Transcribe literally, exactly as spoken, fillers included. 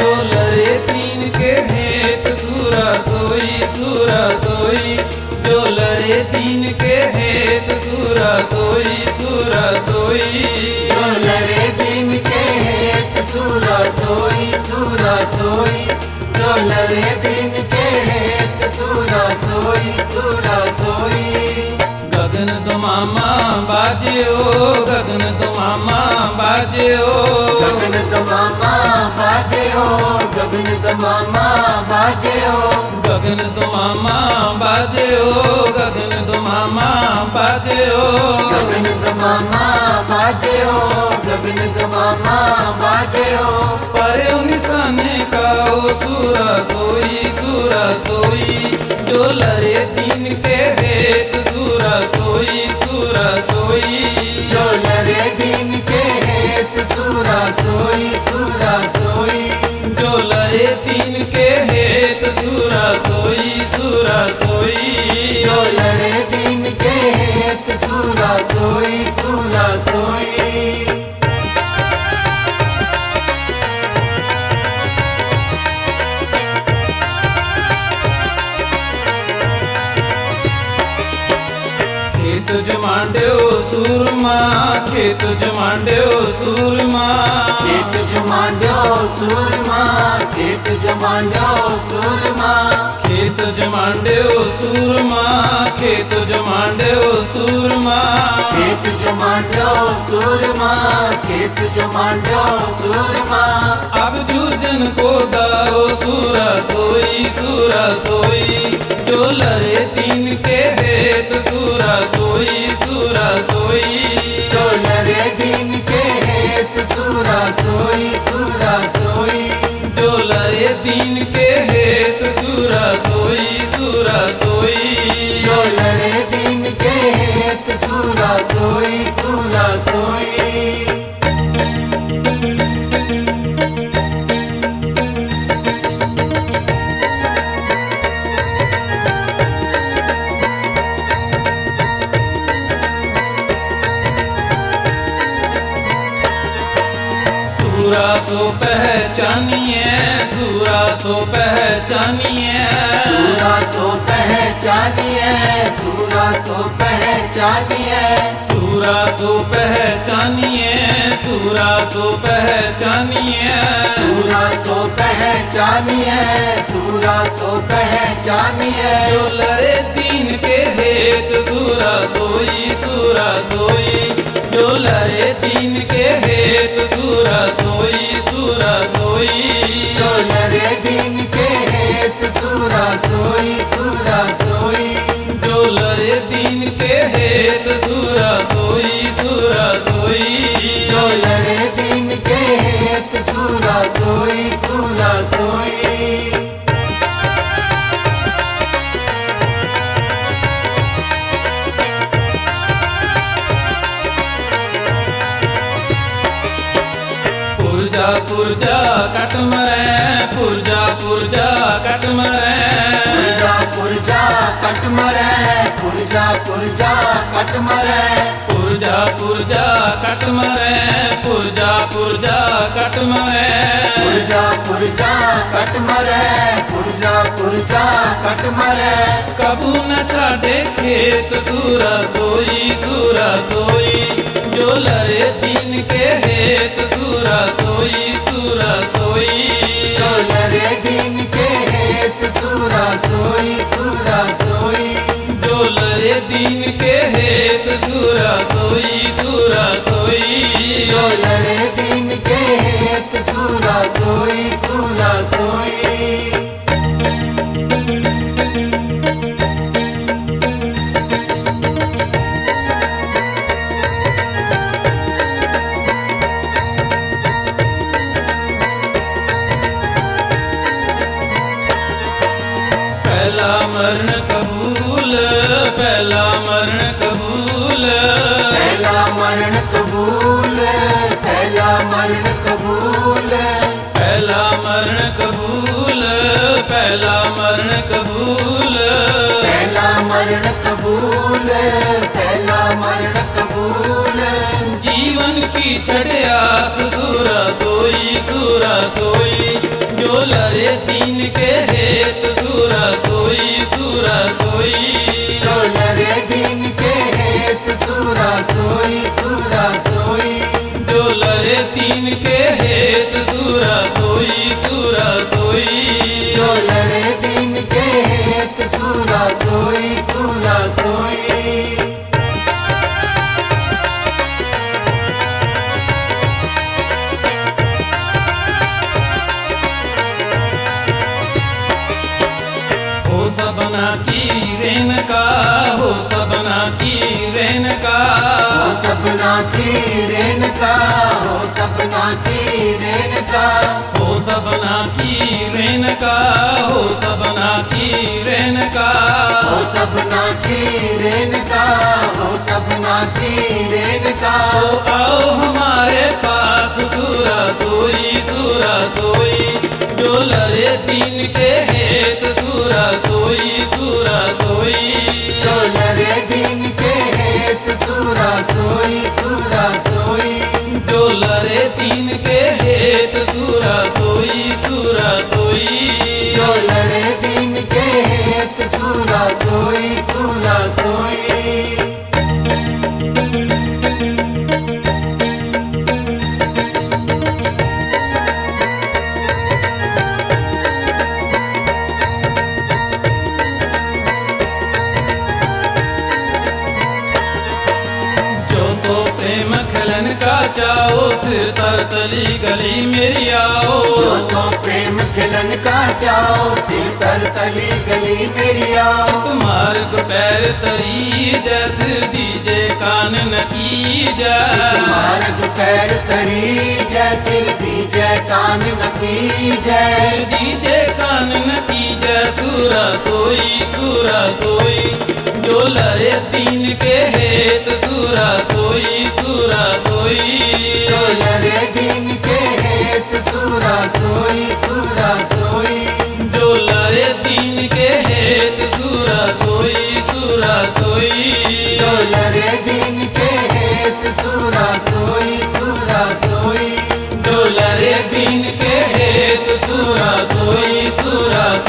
जो लरे तीन के हेत सूरा सोई सूरा सोई, जो लरे तीन के हेत सूरा सोई सूरा सोई, जो लरे तीन के हेत सूरा सोई सूरा सोई, जो लरे तीन के हेत सूरा सोई सूरा सोई। गगन दुमामा बाजियो गगन दुमामा बाजियो, गगन दमामा बाजे हो, गगन दमामा बाजे हो, गगन दुमामा बाजियो गगन दुमामा बाजियो, गगन दमामा बाजे हो, गगन दमामा बाजे हो। पर निशाने का ओ सूरा सोई सूरा सोई, जो लरे तीन के हेत सूरा सोई सूरा सोई, जो लरे दिन के हेत सूरा सोई सूरा सोई, जो लरे तीन के हेत सूरा सोई सूरा सोई, जो लरे दिन के हेत सूरा सोई सूरा सोई। खेत जमांड्यो सूरमा खेत जमांड्यो सूरमा, खेत जमांड्यो सूरमा, खेत जमांड्यो सूरमा, खेत जमांड्यो सूरमा, खेत जमांड्यो सूरमा, खेत जमांड्यो सूरमा, खेत जमांड्यो सूरमा। अब जूजन को दाओ सूरा सोई सूरा सोई, जो लरे तीन के हेत सूरा सोई सूरा सोई, जो लरे दिन के हेत सूरा सोई सूरा सोई, जो लरे तीन के हेत सूरा सोई सूरा सोई, जो लरे दिन के हेत सूरा सोई सूरा सोई। सूरा सो पहचानिए सूरा सो पहचानिए, सूरा सो पहचानिए, सूरा सो पहचानिए, सूरा सो पहचानिए, सूरा सो पहचानिए, सूरा सो पहचानिए, सूरा सो पहचानिए। जो लरे तीन के हेत सूरा सोई सूरा सोई, जो लरे तीन के हेत सूरा सोई सूरा सोई, जो लरे दिन के हेत सूरा सोई सूरा सोई, जो लरे तीन के हेत सूरा सोई सूरा सोई, जो लरे दिन के हेत सूरा सोई सूरा सोई। पुरजा पुरजा कट मरे पुरजा पुरजा कट मरे, पुरजा पुरजा कट मरे, पुरजा पुरजा कट मरे, पुरजा पुरजा कट मरे, पुरजा पुरजा कट मरे, पुरजा पुरजा कट मरे, पुरजा पुरजा कट मरे। कबू न छाड़े खेत सूरा सोई सूरा सोई, जो लरे तीन के हेत सूरा सोई सूरा सोई, जो लरे दिन के हेत सूरा सोई सूरा सोई, जो लरे तीन के हेत सूरा सोई सूरा सोई, जो लरे दिन के हेत सूरा सोई सूरा सोई। पहला मरण कबूल पहला मरण कबूल, पहला मरण कबूल, पहला मरण कबूल, पहला मरण कबूल पहला मरण कबूल, पहला मरण कबूल, पहला मरण कबूल। जीवन की छड़े आस सूरा सोई सूरा सोई, जो लरे दीन के हेत सुरा सोई सुरा सोई जो लरे दीन के हेत सुरा सोई सुरा सोई जो लरे दीन के हेत सुरा सोई सुरा सोई जो लरे दीन के हेत सुरा सोई सुरा सोई हो सबना की रेन का हो सबना की रेन का हो सपना की रेन का हो सपना की रेन का हो सबना की रेन का हो सबना की रेन का हो सपना की रेन का हो सपना की रेन का तो आओ हमारे पास सुरा सोई सुरा सोई जो लरे दीन के हेत सुरा सोई सुरा सोई जो लरे दीन के हेत सुरा सोई सुरा सोई जो लरे दीन के हेत सुरा सोई सुरा सोई जो लरे दीन के हेत सुरा सोई सुरा सोई जो तो प्रेम खलन का चाहो सिर तर तली गली मेरी आओ जो तो प्रेम खिलन का चाओ सिर तर तली गली मेरी आओ मार्ग पैर तरी जय सिर दीजे कान न की जय मार्ग पैर तरी जय सिर दी जय कान न की जय सिर दीजे कान न की जय सुरा सोई सुरा सोई जो लरे दीन के हेत सुरा सोई सुरा सोई जो लरे दीन के हेत सुरा सोई सुरा सोई जो लरे दीन के हेत सुरा सोई सुरा सोई जो लरे दीन के हेत सुरा सोई सुरा सोई जो लरे दीन के हेत सुरा सोई सुरा